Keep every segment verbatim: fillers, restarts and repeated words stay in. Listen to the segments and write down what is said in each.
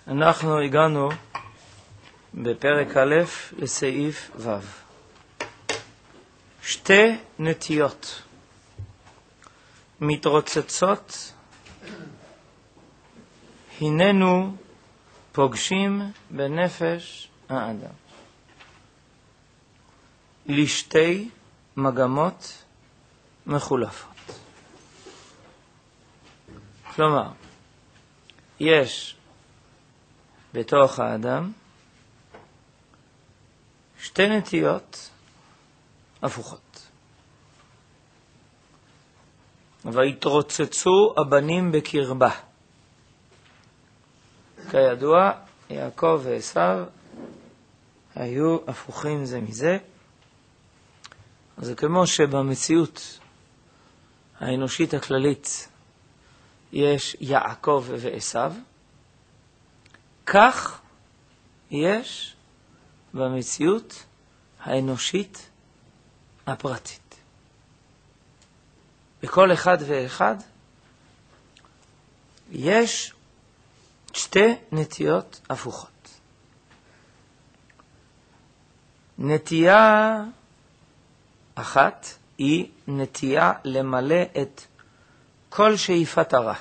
אנחנו הגענו בפרק א' לסעיף ו'. שתי נטיות מתרוצצות הננו פוגשים בנפש האדם לשתי מגמות מחולפות. כלומר, יש בתוך האדם שתי נטיות הפוכות. והתרוצצו הבנים בקרבה. כידוע, יעקב ועשיו היו הפוכים זה מזה. זה כמו שבמציאות האנושית הכללית יש יעקב ועשיו, כך יש במציאות האנושית הפרטית. בכל אחד ואחד יש שתי נטיות הפוכות. נטייה אחת היא נטייה למלא את כל שאיפת הרע,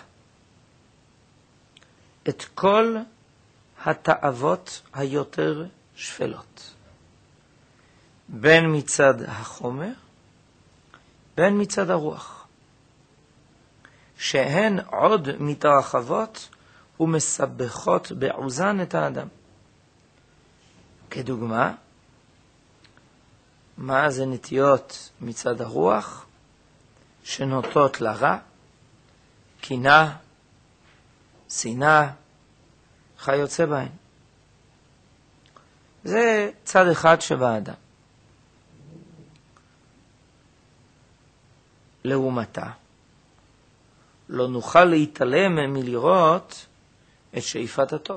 את כל התאוות היותר שפלות, בין מצד החומר, בין מצד הרוח, שהן עוד מתרחבות ומסבכות בעוזן את האדם. כדוגמה, מה זה נטיות מצד הרוח? שנוטות לרע, קנאה, שנאה, כיוצא בהן. זה צד אחד שבאדם. לעומתה, לא נוכל להתעלם מלראות את שאיפת הטוב,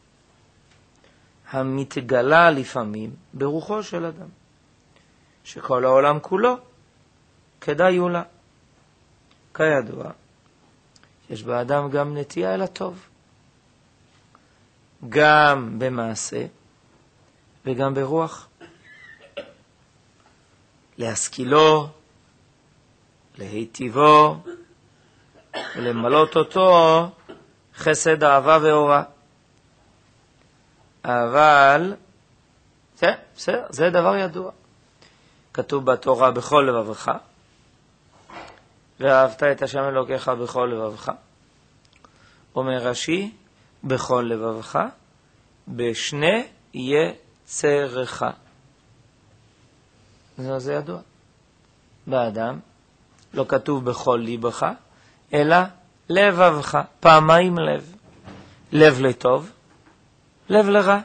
המתגלה לפעמים ברוחו של אדם, שכל העולם כולו כדאי הוא לה. כידוע, יש באדם גם נטייה אל הטוב, גם במעשה וגם ברוח. להשכילו, להיטיבו, ולמלות אותו חסד, אהבה ואורה. אבל זה, זה, זה דבר ידוע. כתוב בתורה בכל לבבך, ואהבת את השם אלוקיך בכל לבבך. אומר רש"י, בכל לבבך, בשני יצרך. זה, זה ידוע. באדם לא כתוב בכל ליבך, אלא לבבך, פעמיים לב. לב לטוב, לב לרע.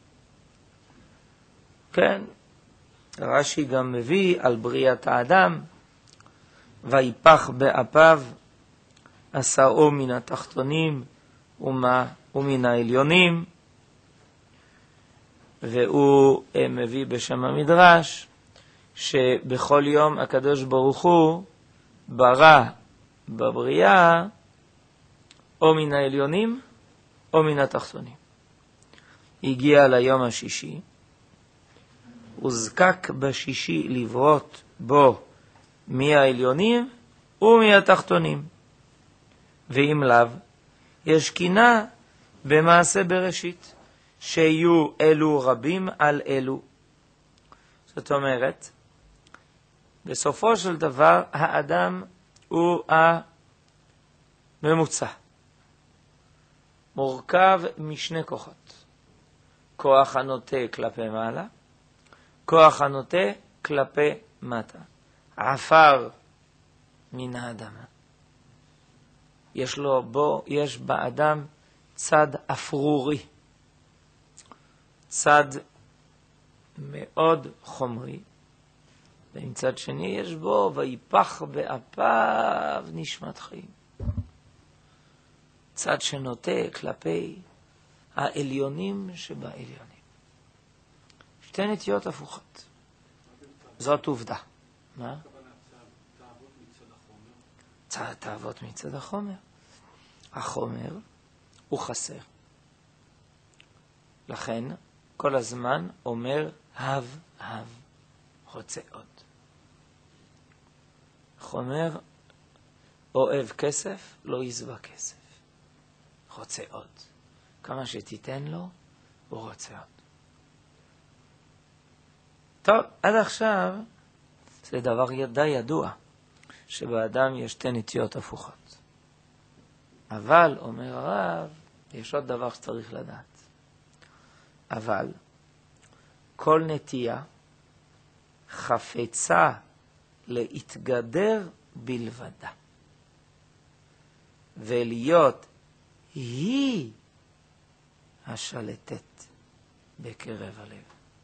כן, רש"י גם מביא על בריאת האדם, ויפח באפיו, עשאו מן התחתונים ומה, ומן העליונים. והוא מביא בשם המדרש, שבכל יום הקדוש ברוך הוא ברא בבריאה או מן העליונים או מן התחתונים. הגיע ליום השישי, וזקק בשישי לברות בו מהעליונים ומהתחתונים. ואם לאו, יש קינה במעשה בראשית, שיהיו אלו רבים על אלו. זאת אומרת, בסופו של דבר האדם הוא הממוצע, מורכב משני כוחות. כוח הנוטה כלפי מעלה, כוח הנוטה כלפי מטה. עפר מן האדמה. יש לו בו, יש באדם צד אפרורי, צד מאוד חומרי, ומצד שני יש בו ויפח באפיו נשמת חיים, צד שנוטה כלפי העליונים שבעליונים. שתי נטיות הפוכות. זאת עובדה. מה? תאוות מצד החומר. החומר הוא חסר. לכן כל הזמן אומר הב הב, רוצה עוד. אומר אוהב כסף, לא יזבע כסף. רוצה עוד. כמה שתיתן לו, הוא רוצה עוד. טוב, עד עכשיו זה דבר די ידוע, שבאדם יש שתי נטיות הפוכות. אבל, אומר הרב, יש עוד דבר שצריך לדעת. אבל, כל נטייה חפצה להתגדר בלבדה. ולהיות היא השלטת בקרב הלב.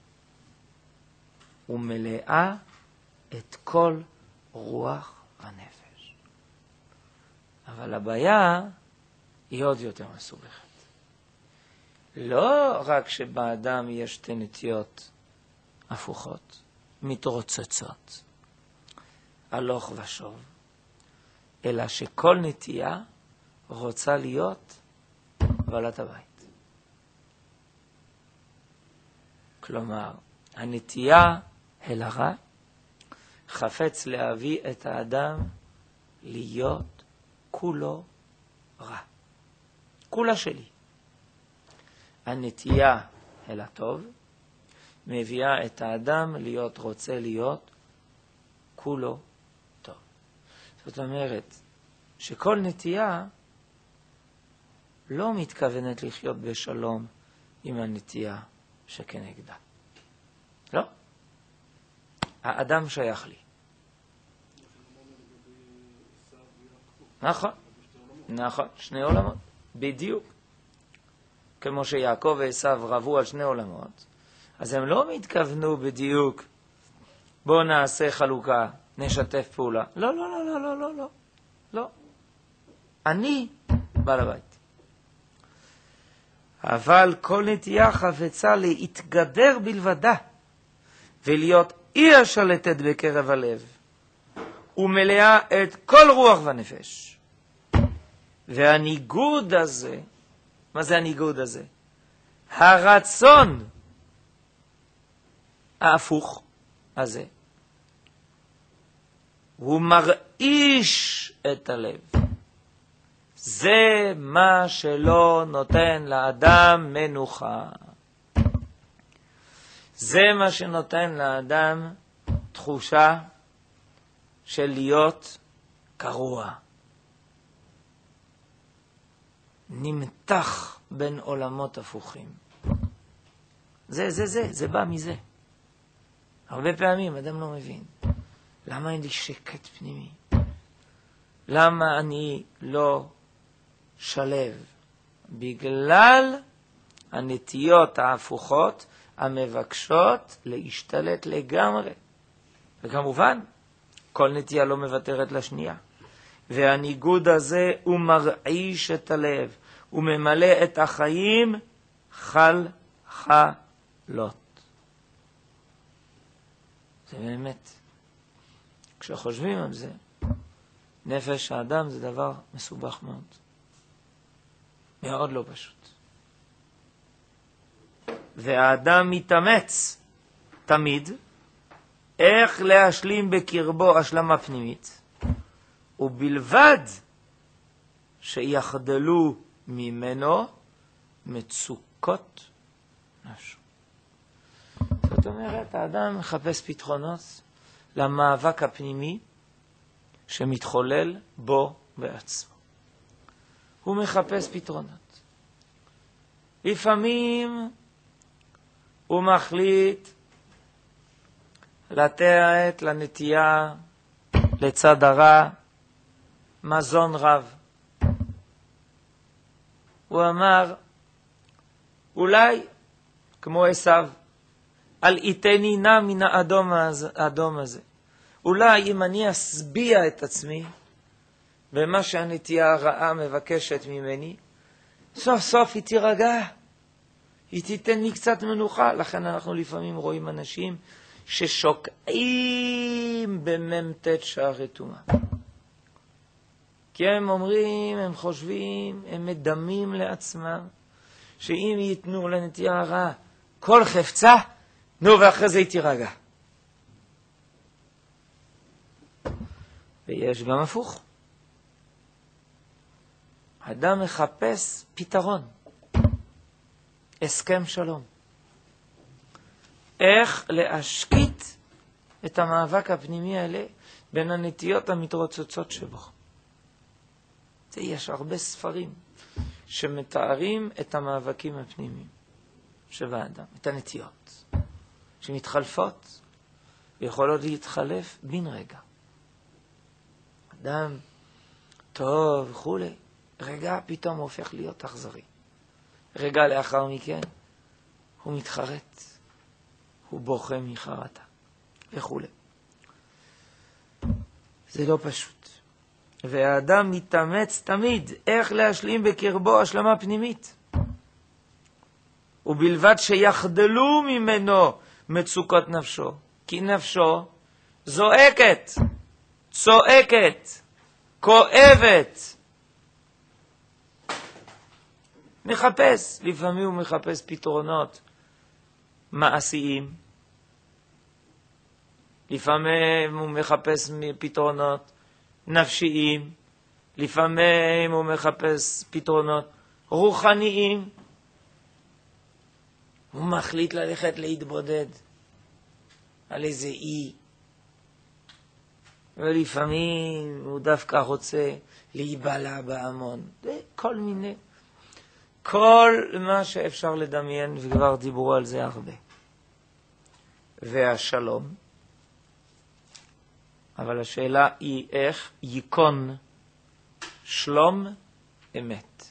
ומלאה את כל רוח הנפש. אבל הבעיה היא עוד יותר מסובכת. לא רק שבאדם יש שתי נטיות הפוכות, מתרוצצות, הלוך ושוב, אלא שכל נטייה רוצה להיות בעלת הבית. כלומר, הנטייה אל הרע חפץ להביא את האדם להיות כולו רע. כולה שלי. הנטייה אל הטוב מביאה את האדם להיות רוצה להיות כולו טוב. זאת אומרת שכל נטייה לא מתכוונת לחיות בשלום עם הנטייה שכנגדה. לא. האדם שייך לי. נכון. נכון. שני עולמות. בדיוק. כמו שיעקב ועשיו רבו על שני עולמות, אז הם לא מתכוונו בדיוק, בוא נעשה חלוקה, נשתף פעולה. לא, לא, לא, לא, לא, לא, לא. לא. אני בעל הבית. אבל כל נטייה חפצה להתגדר בלבדה, ולהיות היא השלטת בקרב הלב, ומלאה את כל רוח ונפש. והניגוד הזה, מה זה הניגוד הזה? הרצון ההפוך הזה, הוא מרעיש את הלב. זה מה שלא נותן לאדם מנוחה. זה מה שנותן לאדם תחושה של להיות קרוע. נמתח בין עולמות הפוכים. זה, זה, זה, זה בא מזה. הרבה פעמים אדם לא מבין. למה אין לי שקט פנימי? למה אני לא שלב? בגלל הנטיות ההפוכות המבקשות להשתלט לגמרי. וכמובן, כל נטייה לא מוותרת לשנייה. והניגוד הזה הוא מרעיש את הלב, הוא ממלא את החיים חל חלות. זה באמת, כשחושבים על זה, נפש האדם זה דבר מסובך מאוד. מאוד לא פשוט. והאדם מתאמץ תמיד איך להשלים בקרבו השלמה פנימית, ובלבד שיחדלו ממנו מצוקות נפשו. זאת אומרת, האדם מחפש פתרונות למאבק הפנימי שמתחולל בו בעצמו. הוא מחפש פתרונות. לפעמים הוא מחליט לתת לנטייה לצד הרע מזון רב. הוא אמר, אולי כמו עשיו, אל יתני נא מן האדום האדום הזה. אולי אם אני אסביע את עצמי במה שהנטייה הרעה מבקשת ממני, סוף סוף היא תירגע, היא תיתן לי קצת מנוחה. לכן אנחנו לפעמים רואים אנשים ששוקעים בממתת שערי טומאה. כי הם אומרים, הם חושבים, הם מדמים לעצמם, שאם ייתנו לנטייה הרעה כל חפצה, נו, ואחרי זה היא תירגע. ויש גם הפוך. אדם מחפש פתרון, הסכם שלום. איך להשקיט את המאבק הפנימי האלה בין הנטיות המתרוצצות שבו. זה יש הרבה ספרים שמתארים את המאבקים הפנימיים שבאדם, את הנטיות, שמתחלפות ויכולות להתחלף בין רגע. אדם טוב וכולי, רגע פתאום הוא הופך להיות אכזרי. רגע לאחר מכן הוא מתחרט, הוא בוכה מחרטה וכולי. זה לא פשוט. והאדם מתאמץ תמיד איך להשלים בקרבו השלמה פנימית. ובלבד שיחדלו ממנו מצוקות נפשו. כי נפשו זועקת, צועקת, כואבת. מחפש, לפעמים הוא מחפש פתרונות מעשיים. לפעמים הוא מחפש פתרונות נפשיים. לפעמים הוא מחפש פתרונות רוחניים. הוא מחליט ללכת להתבודד על איזה אי. ולפעמים הוא דווקא רוצה להיבלע בהמון. כל מיני. כל מה שאפשר לדמיין, וכבר דיברו על זה הרבה. והשלום. אבל השאלה היא איך יקון שלום אמת.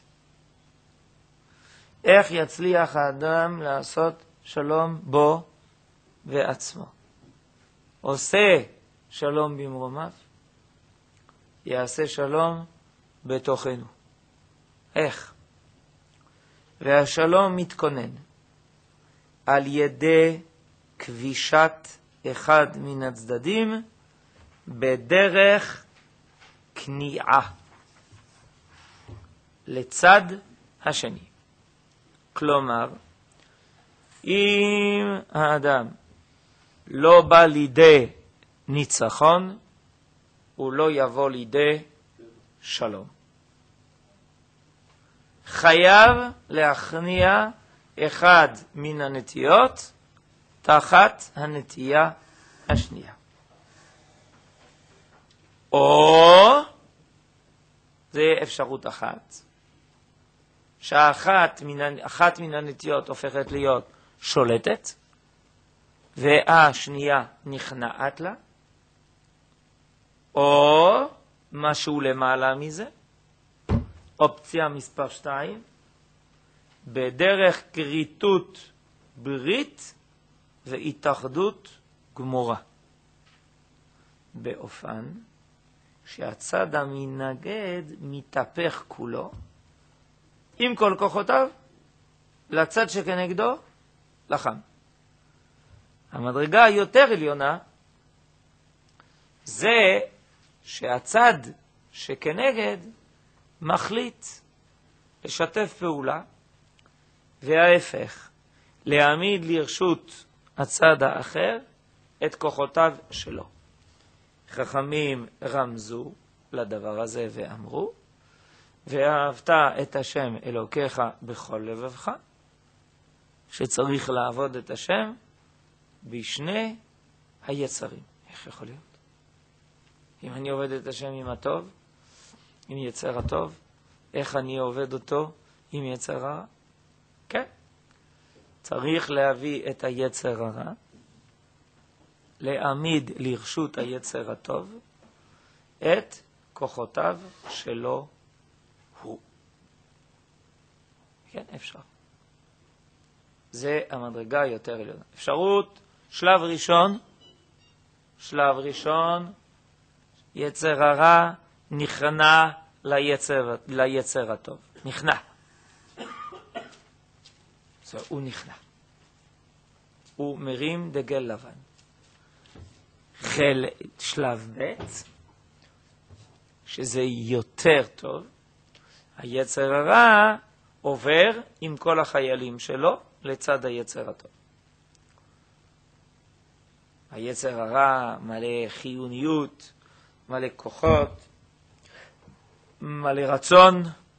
איך יצליח האדם לעשות שלום בו ועצמו. עושה שלום במרומיו, יעשה שלום בתוכנו. איך? והשלום מתכונן על ידי כבישת אחד מן הצדדים בדרך כניעה לצד השני. כלומר, אם האדם לא בא לידי ניצחון, הוא לא יבוא לידי שלום. חייב להכניע אחד מן הנטיות תחת הנטייה השנייה. או, זה אפשרות אחת, שאחת מן, אחת מן הנטיות הופכת להיות שולטת, והשנייה נכנעת לה, או משהו למעלה מזה, אופציה מספר שתיים, בדרך כריתות ברית והתאחדות גמורה. באופן שהצד המנגד מתהפך כולו, עם כל כוחותיו, לצד שכנגדו לחם. המדרגה היותר עליונה זה שהצד שכנגד מחליט לשתף פעולה, וההפך, להעמיד לרשות הצד האחר את כוחותיו שלו. חכמים רמזו לדבר הזה ואמרו, ואהבת את השם אלוקיך בכל לבבך, שצריך לעבוד את השם בשני היצרים. איך יכול להיות? אם אני עובד את השם עם הטוב, עם יצר הטוב, איך אני עובד אותו עם יצר הרע? כן. צריך להביא את היצר הרע, להעמיד לרשות היצר הטוב את כוחותיו שלו הוא. כן, אפשר. זה המדרגה היותר עליונה. אפשרות, שלב ראשון, שלב ראשון, יצר הרע נכנע ליצר, ליצר הטוב. נכנע. זה, הוא נכנע. הוא מרים דגל לבן. חל, שלב ב', שזה יותר טוב, היצר הרע עובר עם כל החיילים שלו לצד היצר הטוב. היצר הרע מלא חיוניות, מלא כוחות, מלא רצון,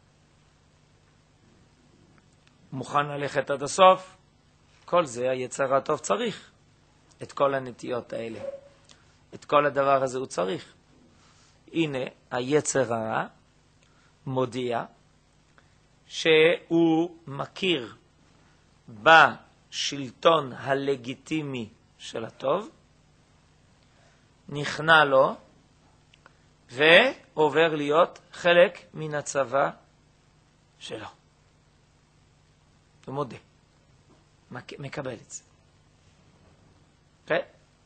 מוכן ללכת עד הסוף. כל זה היצר הטוב צריך. את כל הנטיות האלה. את כל הדבר הזה הוא צריך. הנה היצר הרע מודיע שהוא מכיר בשלטון הלגיטימי של הטוב, נכנע לו ועובר להיות חלק מן הצבא שלו. הוא מודה, מקבל את זה. כן?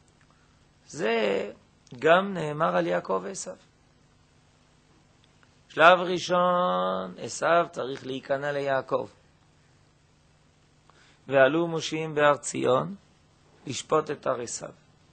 זה גם נאמר על יעקב ועשיו. שלב ראשון, עשיו צריך להיכנע ליעקב. ועלו מושיעים בהר ציון לשפוט את הר עשיו.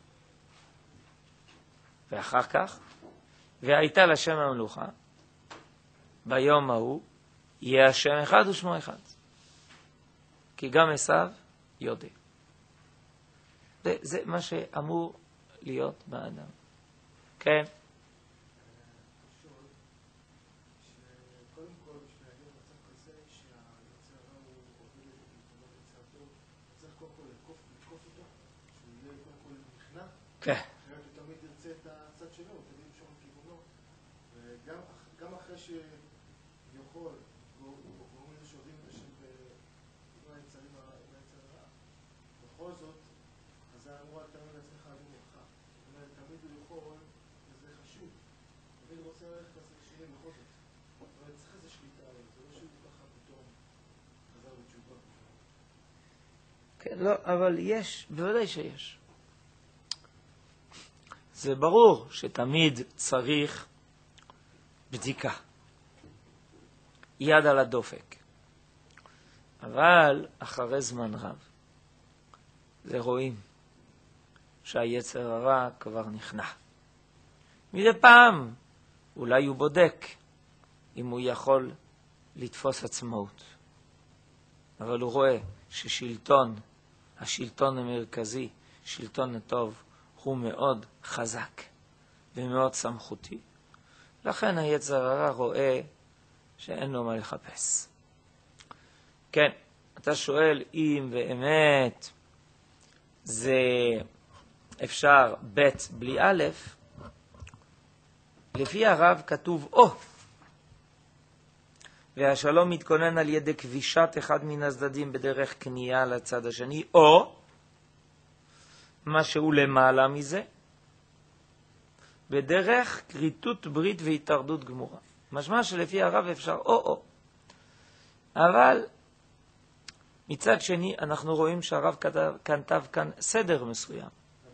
ואחר כך, והייתה לשם המלוכה, ביום ההוא יהיה השם אחד ושמו אחד. כי גם עשיו יודע. זה, זה מה שאמור להיות באדם. כן? כן. הוא תמיד ירצה את הצד שלו, הוא תמיד ימשוך לכיוונו. וגם אחרי שיכול, ואומרים לזה שעודים את השם עם היצרים הרע, בכל זאת, אז זה אמור תמיד לעצמך עדים אותך. זאת אומרת, תמיד הוא יכול, וזה חשוב. תמיד רוצה ללכת לעשות שני בכל זאת. זאת אומרת, צריך איזו שליטה עליו, זה לא שהוא ככה פתאום חזר בתשובה. כן, לא, אבל יש, בוודאי שיש. זה ברור שתמיד צריך בדיקה, יד על הדופק. אבל אחרי זמן רב, זה רואים שהיצר הרע כבר נכנע. מדי פעם, אולי הוא בודק אם הוא יכול לתפוס עצמאות. אבל הוא רואה ששלטון, השלטון המרכזי, שלטון הטוב, הוא מאוד חזק ומאוד סמכותי. לכן היצר הרע רואה שאין לו מה לחפש. כן, אתה שואל אם באמת זה אפשר ב' בלי א', לפי הרב כתוב או, והשלום מתכונן על ידי כבישת אחד מן הצדדים בדרך כניעה לצד השני, או משהו למעלה מזה, בדרך כריתות ברית והתארדות גמורה. משמע שלפי הרב אפשר או-או. אבל מצד שני אנחנו רואים שהרב כתב, כתב כאן סדר מסוים.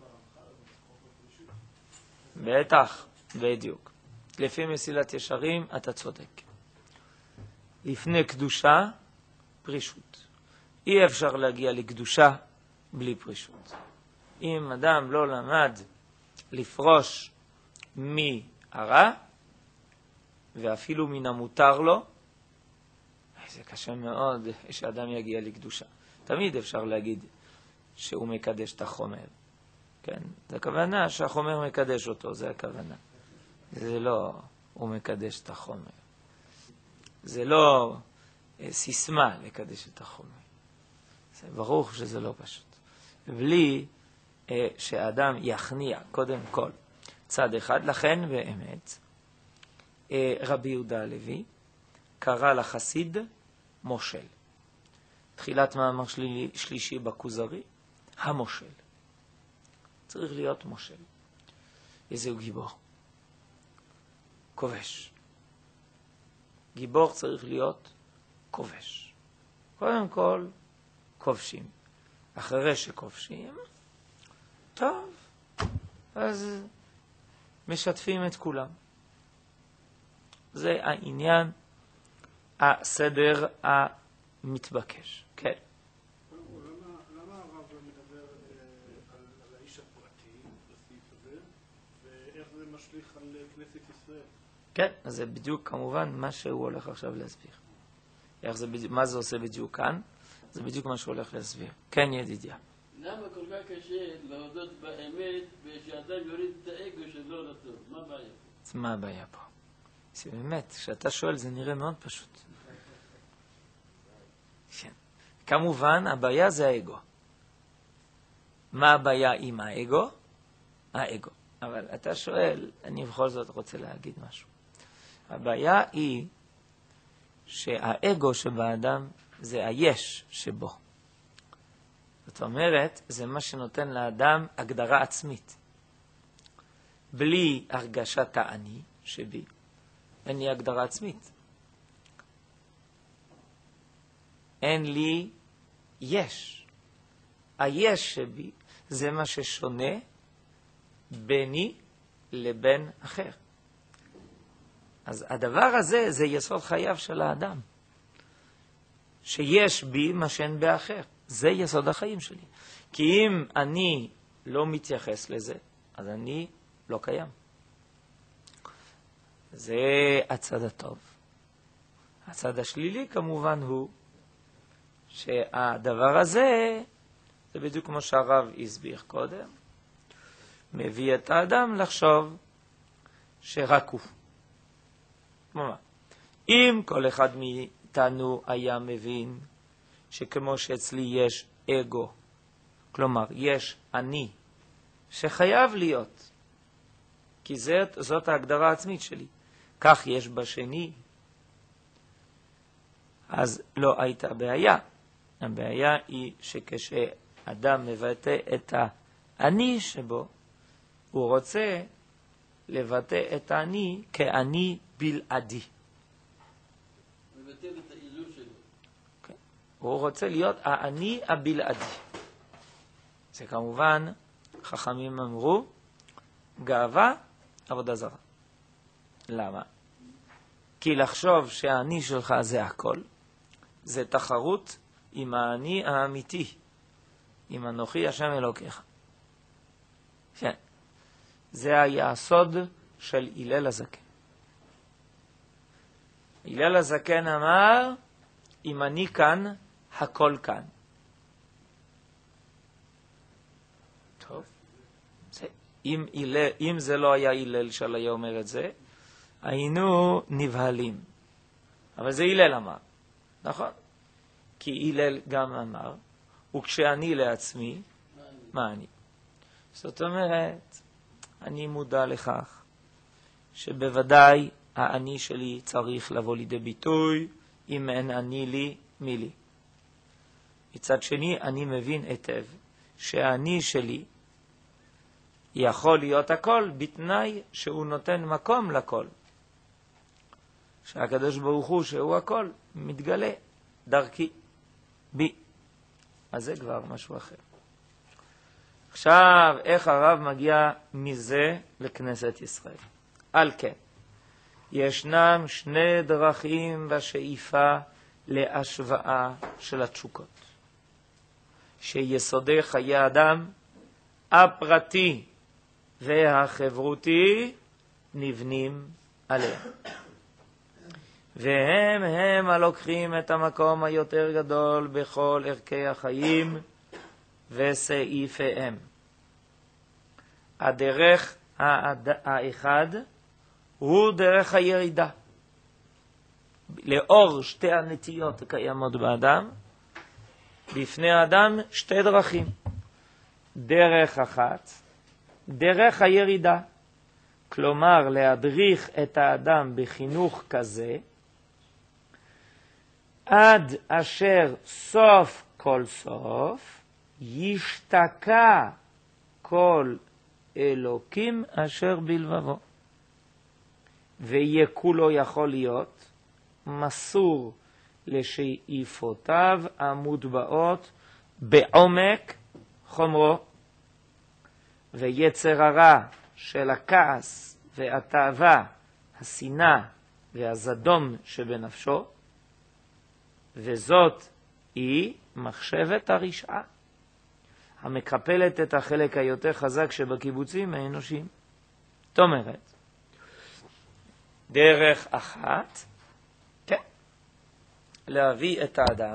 בטח, בדיוק. לפי מסילת ישרים אתה צודק. לפני קדושה, פרישות. אי אפשר להגיע לקדושה בלי פרישות. אם אדם לא למד לפרוש מהרע, ואפילו מן המותר לו, זה קשה מאוד שאדם יגיע לקדושה. תמיד אפשר להגיד שהוא מקדש את החומר. כן? זה הכוונה שהחומר מקדש אותו, זה הכוונה. זה לא הוא מקדש את החומר. זה לא סיסמה לקדש את החומר. זה ברור שזה לא פשוט. בלי שאדם יכניע קודם כל צד אחד, לכן באמת רבי יהודה הלוי קרא לחסיד מושל. תחילת מאמר שלי, שלישי בכוזרי, המושל. צריך להיות מושל. איזהו גיבור? כובש. גיבור צריך להיות כובש. קודם כל, כובשים. אחרי שכובשים, טוב, אז משתפים את כולם. זה העניין, הסדר המתבקש. כן. למה הרב מדבר על האיש הפרטי בסעיף הזה, ואיך זה משליך על כנסת ישראל? כן, אז זה בדיוק כמובן מה שהוא הולך עכשיו להסביר. איך זה בדיוק, מה זה עושה בדיוק כאן? זה בדיוק מה שהולך להסביר. כן, ידידיה. למה כל כך קשה להודות באמת ושאדם יוריד את האגו שלו לטוב? מה הבעיה פה? מה הבעיה פה? זה באמת, כשאתה שואל זה נראה מאוד פשוט. כן. כמובן, הבעיה זה האגו. מה הבעיה עם האגו? האגו. אבל אתה שואל, אני בכל זאת רוצה להגיד משהו. הבעיה היא שהאגו שבאדם זה היש שבו. זאת אומרת, זה מה שנותן לאדם הגדרה עצמית. בלי הרגשת האני שבי, אין לי הגדרה עצמית. אין לי יש. היש שבי זה מה ששונה ביני לבין אחר. אז הדבר הזה זה יסוד חייו של האדם. שיש בי מה שאין באחר. זה יסוד החיים שלי. כי אם אני לא מתייחס לזה, אז אני לא קיים. זה הצד הטוב. הצד השלילי כמובן הוא שהדבר הזה, זה בדיוק כמו שהרב הסביר קודם, מביא את האדם לחשוב שרק הוא. מה? אם כל אחד מאיתנו היה מבין שכמו שאצלי יש אגו, כלומר יש אני, שחייב להיות, כי זאת, זאת ההגדרה העצמית שלי, כך יש בשני, אז לא הייתה בעיה. הבעיה היא שכשאדם מבטא את האני שבו, הוא רוצה לבטא את האני כאני בלעדי. מבטא את האילול שלו. כן. הוא רוצה להיות האני הבלעדי. זה כמובן, חכמים אמרו, גאווה, עבודה זרה. למה? כי לחשוב שהאני שלך זה הכל, זה תחרות עם האני האמיתי, עם אנוכי השם אלוקיך. כן. זה היסוד של הלל הזקן. הלל הזקן אמר, אם אני כאן, הכל כאן. טוב. זה, אם, הלל, אם זה לא היה הלל של היה אומר את זה, היינו נבהלים. אבל זה הלל אמר. נכון? כי הלל גם אמר, וכשאני לעצמי, מה אני? זאת אומרת, אני מודע לכך שבוודאי האני שלי צריך לבוא לידי ביטוי, אם אין אני לי, מי לי. מצד שני, אני מבין היטב שהאני שלי יכול להיות הכל בתנאי שהוא נותן מקום לכל. שהקדוש ברוך הוא שהוא הכל מתגלה דרכי, בי. אז זה כבר משהו אחר. עכשיו, איך הרב מגיע מזה לכנסת ישראל? על כן, ישנם שני דרכים בשאיפה להשוואה של התשוקות. שיסודי חיי האדם, הפרטי והחברותי, נבנים עליהם. והם הם הלוקחים את המקום היותר גדול בכל ערכי החיים וסעיפיהם. הדרך האחד הוא דרך הירידה. לאור שתי הנטיות הקיימות באדם, בפני האדם שתי דרכים. דרך אחת, דרך הירידה. כלומר, להדריך את האדם בחינוך כזה, עד אשר סוף כל סוף ישתקע כל אלוקים אשר בלבבו. ויהיה כולו יכול להיות מסור לשאיפותיו המוטבעות בעומק חומרו. ויצר הרע של הכעס והתאווה, השנאה והזדום שבנפשו, וזאת היא מחשבת הרשעה, המקפלת את החלק היותר חזק שבקיבוצים האנושיים. זאת אומרת, דרך אחת, כן, להביא את האדם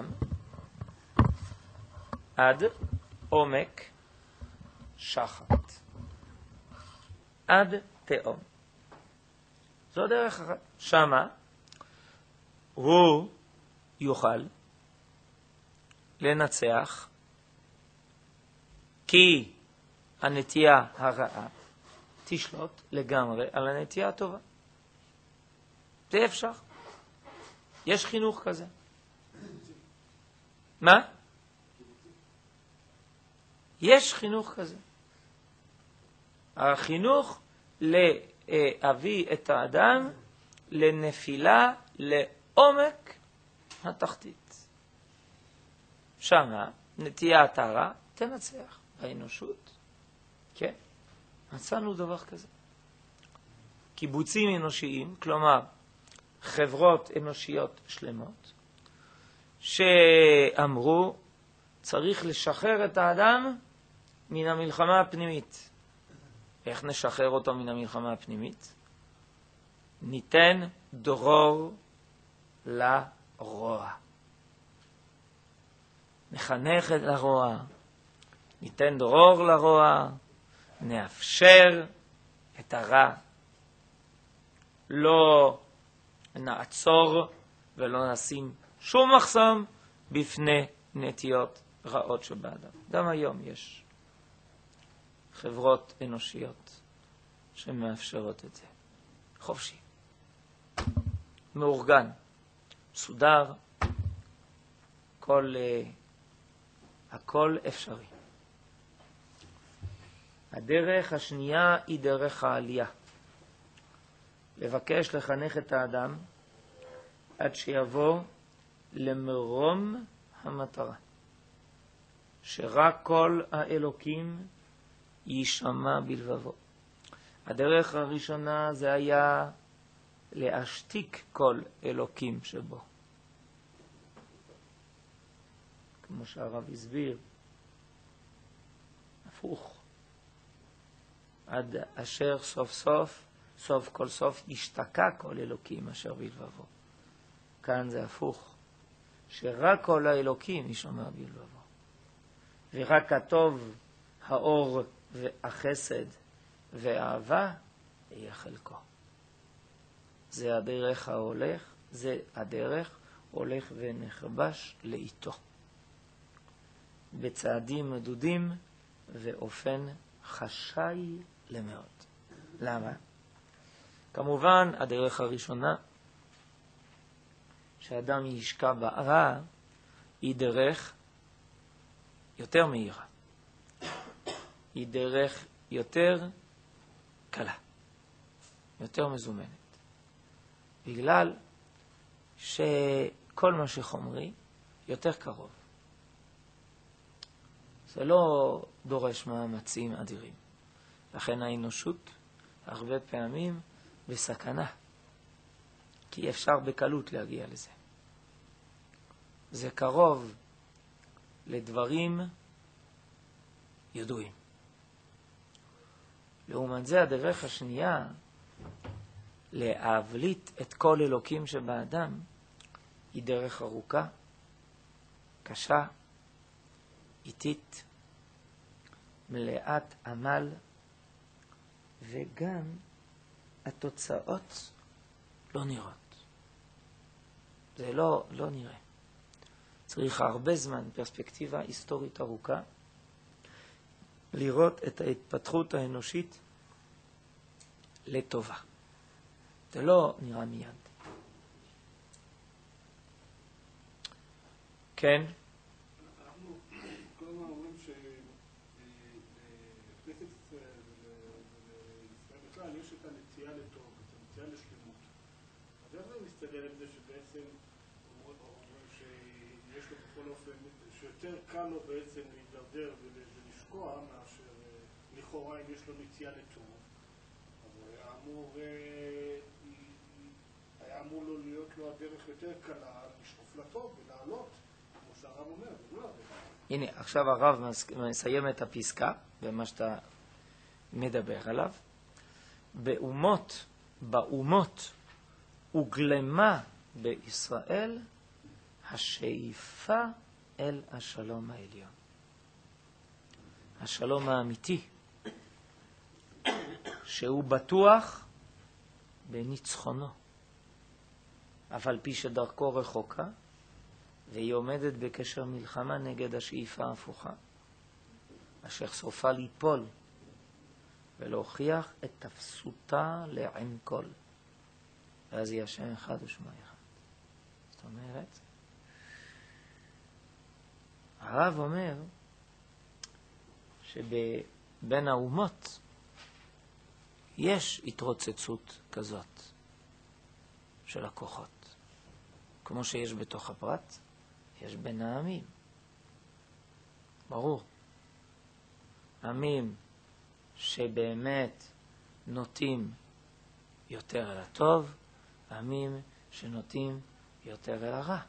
עד עומק שחת, עד תאום. זו דרך אחת. שמה הוא יוכל לנצח, כי הנטייה הרעה תשלוט לגמרי על הנטייה הטובה. זה אפשר. יש חינוך כזה. מה? יש חינוך כזה. החינוך להביא את האדם לנפילה לעומק התחתית. שמה נטיית הרע תנצח. האנושות, כן, מצאנו דבר כזה. קיבוצים אנושיים, כלומר חברות אנושיות שלמות, שאמרו צריך לשחרר את האדם מן המלחמה הפנימית. איך נשחרר אותו מן המלחמה הפנימית? ניתן דרור לרוע. נחנך את הרוע. ניתן דרור לרוע. נאפשר את הרע. לא נעצור ולא נשים שום מחסום בפני נטיות רעות שבאדם. גם היום יש חברות אנושיות שמאפשרות את זה. חופשי. מאורגן. מסודר. כל, uh, הכל אפשרי. הדרך השנייה היא דרך העלייה. לבקש לחנך את האדם עד שיבוא למרום המטרה. שרק כל האלוקים יישמע בלבבו. הדרך הראשונה זה היה להשתיק כל אלוקים שבו. כמו שהרב הסביר, הפוך. עד אשר סוף סוף, סוף כל סוף, ישתקע כל אלוקים אשר בלבבו. כאן זה הפוך. שרק כל האלוקים יישמע בלבבו. ורק הטוב, האור והחסד והאהבה יהיה חלקו. זה הדרך ההולך, זה הדרך הולך ונחבש לאיתו. בצעדים מדודים ואופן חשאי למאוד. למה? כמובן, הדרך הראשונה, שאדם ישקע ברע, היא דרך יותר מהירה. היא דרך יותר קלה, יותר מזומנת. בגלל שכל מה שחומרי יותר קרוב. זה לא דורש מאמצים אדירים. לכן האנושות הרבה פעמים בסכנה. כי אפשר בקלות להגיע לזה. זה קרוב לדברים ידועים. לעומת זה הדרך השנייה, להבליט את כל אלוקים שבאדם, היא דרך ארוכה, קשה, איטית, מלאת עמל, וגם התוצאות לא נראות. זה לא, לא נראה. צריך הרבה זמן, פרספקטיבה היסטורית ארוכה, לראות את ההתפתחות האנושית לטובה. זה לא נראה מיד. כן? אנחנו כל הזמן אומרים שלכנסת ישראל בכלל יש את הנטייה לטוב, את הנטייה לשלמות. אז איך זה מסתדר עם זה שבעצם אומרים שיש לו בכל אופן, שיותר קל לו בעצם להידרדר ולשקוע מאשר לכאורה אם יש לו נטייה לטוב. אז היה אמור, היה אמור לו להיות לו הדרך יותר קלה לשאוף לטוב ולעלות. הנה, עכשיו הרב מסיים את הפסקה, במה שאתה מדבר עליו. באומות, באומות וגלמה בישראל, השאיפה אל השלום העליון. השלום האמיתי, שהוא בטוח בניצחונו, אף על פי שדרכו רחוקה, והיא עומדת בקשר מלחמה נגד השאיפה ההפוכה, אשר סופה ליפול ולהוכיח את תפסותה לעין כל. ואז היא השם אחד ושמו אחד. זאת אומרת, הרב אומר שבין האומות יש התרוצצות כזאת של הכוחות. כמו שיש בתוך הפרט, יש בין העמים. ברור. עמים שבאמת נוטים יותר אל הטוב, עמים שנוטים יותר אל הרע.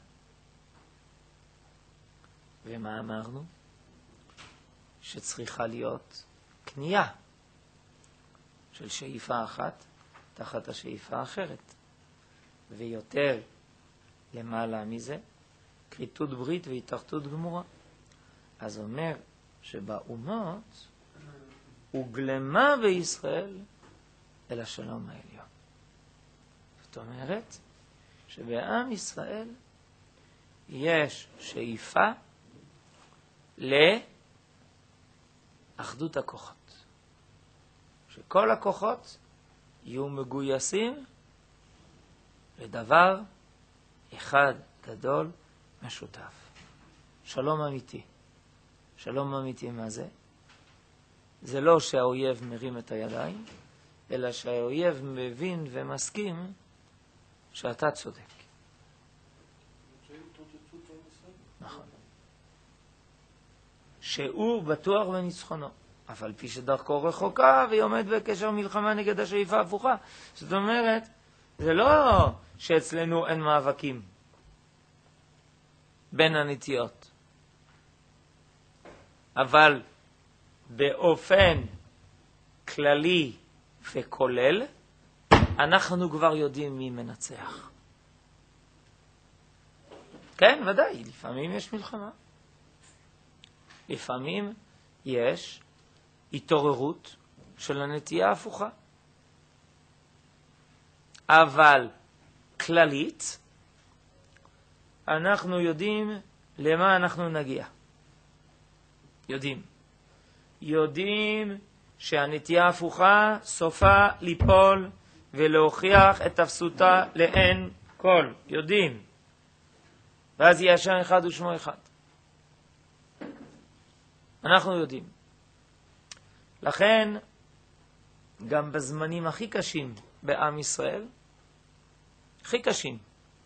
ומה אמרנו? שצריכה להיות קנייה של שאיפה אחת תחת השאיפה האחרת. ויותר למעלה מזה, כריתות ברית והתאחדות גמורה. אז אומר שבאומות הוגלמה בישראל אל השלום העליון. זאת אומרת שבעם ישראל יש שאיפה לאחדות הכוחות. שכל הכוחות יהיו מגויסים לדבר אחד גדול משותף. שלום אמיתי. שלום אמיתי מה זה? זה לא שהאויב מרים את הידיים, אלא שהאויב מבין ומסכים שאתה צודק. נכון. שהוא בטוח בניצחונו, אף על פי שדרכו רחוקה והיא עומד בקשר מלחמה נגד השאיפה ההפוכה. זאת אומרת, זה לא שאצלנו אין מאבקים בין הנטיות, אבל באופן כללי וכולל אנחנו כבר יודעים מי מנצח. כן, ודאי, לפעמים יש מלחמה. לפעמים יש התעוררות של הנטייה ההפוכה. אבל כללית, אנחנו יודעים למה אנחנו נגיע. יודעים. יודעים שהנטייה ההפוכה סופה ליפול ולהוכיח את תפסותה לעין כל. יודעים. ואז יהיה השם אחד ושמו אחד. אנחנו יודעים. לכן, גם בזמנים הכי קשים בעם ישראל, הכי קשים,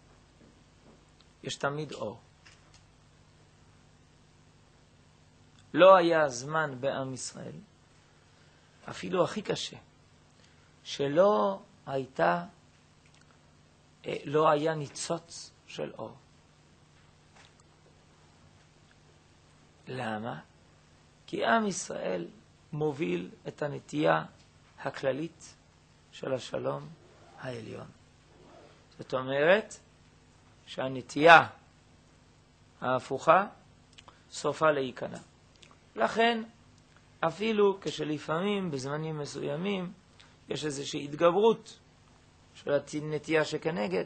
יש תמיד אור. לא היה זמן בעם ישראל, אפילו הכי קשה, שלא הייתה, לא היה ניצוץ של אור. למה? כי עם ישראל מוביל את הנטייה הכללית של השלום העליון. זאת אומרת שהנטייה ההפוכה סופה להיכנע. לכן, אפילו כשלפעמים בזמנים מסוימים יש איזושהי התגברות של הנטייה שכנגד,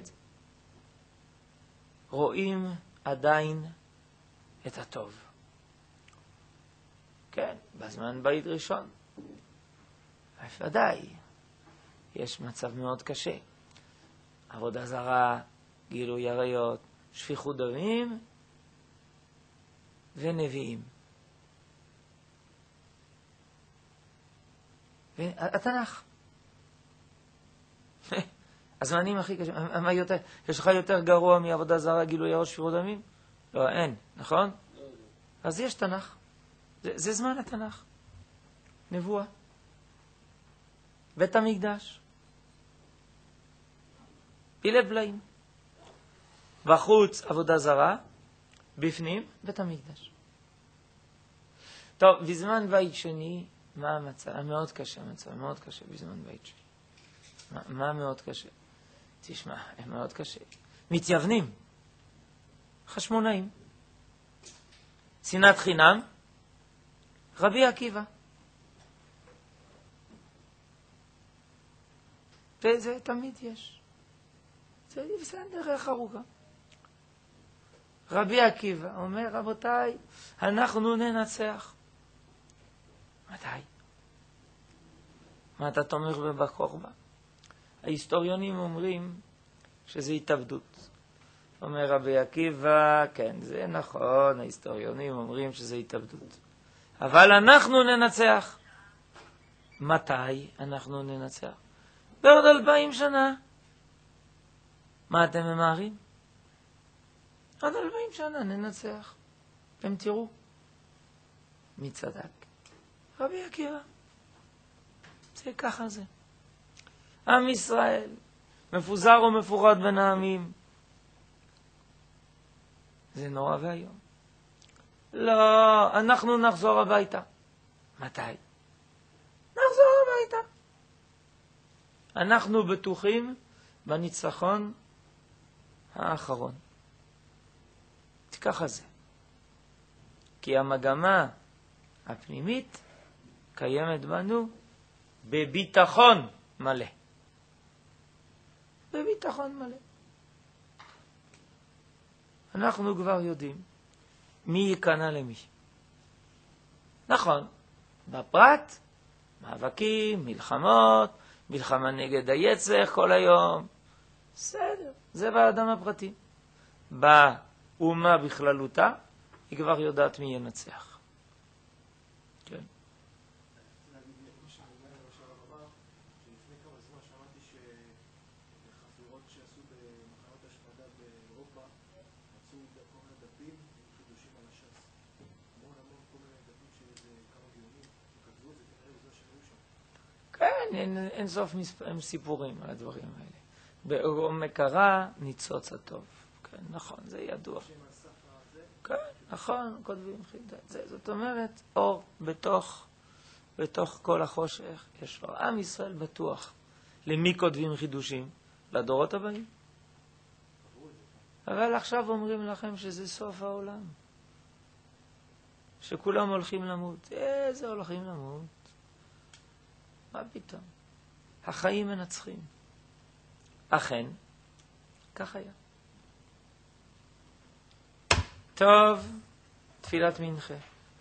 רואים עדיין את הטוב. כן, בזמן בית ראשון. ודאי, יש מצב מאוד קשה. עבודה זרה, גילוי עריות, שפיכות דמים ונביאים. והתנ"ך. הזמנים הכי קשה. מה יותר? יש לך יותר גרוע מעבודה זרה, גילוי עריות, שפיכות דמים? לא, אין, נכון? אז יש תנ"ך. זה, זה זמן התנ"ך. נבואה. בית המקדש. פילי בלעים. בחוץ עבודה זרה, בפנים בית המקדש. טוב, בזמן בית שני, מה המצב? מאוד קשה המצב, מאוד קשה בזמן בית שני. מה, מה מאוד קשה? תשמע, הם מאוד קשה. מתייוונים. חשמונאים. שנאת חינם, רבי עקיבא. וזה תמיד יש. זה דרך ארוכה. רבי עקיבא אומר, רבותיי, אנחנו ננצח. מתי? מה אתה תומך בבר כוכבא? ההיסטוריונים אומרים שזה התאבדות. אומר רבי עקיבא, כן, זה נכון, ההיסטוריונים אומרים שזה התאבדות. אבל אנחנו ננצח. מתי אנחנו ננצח? בעוד אלפיים שנה. מה אתם ממהרים? עוד אלפיים שנה ננצח. אתם תראו. מי צדק? רבי עקיבא. זה ככה זה. עם ישראל מפוזר ומפורד בין העמים. זה נורא והיום. לא, אנחנו נחזור הביתה. מתי? נחזור הביתה. אנחנו בטוחים בניצחון האחרון. ככה זה. כי המגמה הפנימית קיימת בנו בביטחון מלא. בביטחון מלא. אנחנו כבר יודעים מי ייכנע למי. נכון, בפרט, מאבקים, מלחמות, מלחמה נגד היצר כל היום. בסדר, זה באדם הפרטי. באומה בכללותה, היא כבר יודעת מי ינצח. כן. כן, אין, אין סוף מספ... סיפורים על הדברים האלה. בעומק הרע ניצוץ הטוב. כן, נכון, זה ידוע. כן, נכון, כותבים חידה. זה, זאת אומרת, אור בתוך, בתוך כל החושך יש אור. עם ישראל בטוח. למי כותבים חידושים? לדורות הבאים. אבל עכשיו אומרים לכם שזה סוף העולם. שכולם הולכים למות. איזה הולכים למות? מה פתאום? החיים מנצחים. אכן, כך היה. טוב, תפילת מנחה.